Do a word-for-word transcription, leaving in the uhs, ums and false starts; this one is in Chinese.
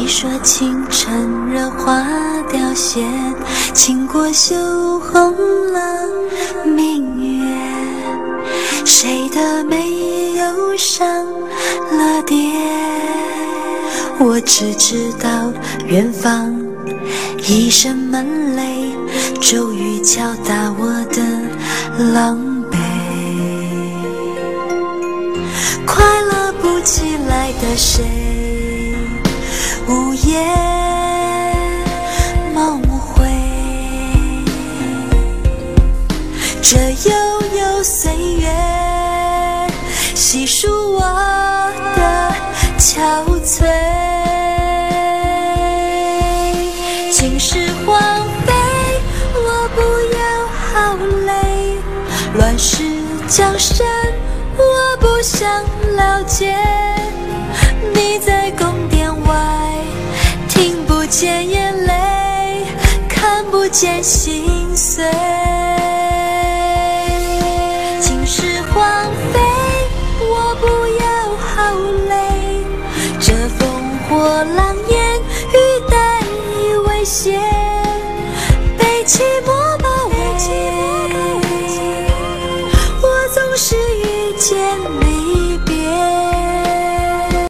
你说清晨热花凋谢，倾国羞红了明月，谁的眉又上了蝶？我只知道远方一声闷雷，骤雨敲打我的狼狈。快乐不起来的谁，午夜梦回，这悠悠岁月细数我的憔悴。今世荒废，我不要好累，乱世江山我不想了解。你在宫殿外听不见眼泪，看不见心碎。今世荒废，我不要好累，这烽火狼